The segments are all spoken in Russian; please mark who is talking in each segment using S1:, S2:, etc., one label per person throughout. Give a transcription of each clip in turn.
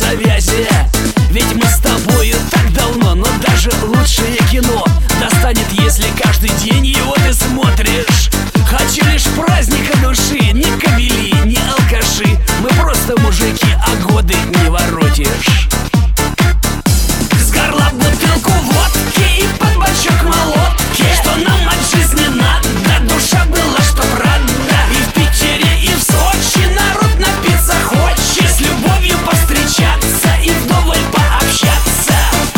S1: завязи. Ведь мы с тобою так давно, но даже лучшее кино достанет, если каждый день его ты смотришь. Хочу лишь праздника души, не кобели, не алкаши. Мы просто мужики, а годы не воротишь. С горла бутылку водки и под бочок молотки, что нам от жизни надо, душа была чтоб рада. И в Питере, и в Сочи народ напиться хочет, с любовью повстречаться и вдоволь пообщаться.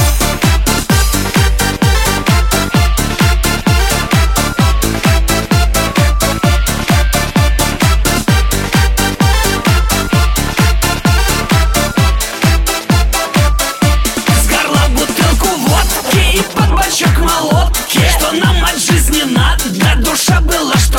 S1: С горла бутылку водки и под бочок молотки, что нам от жизни надо, душа была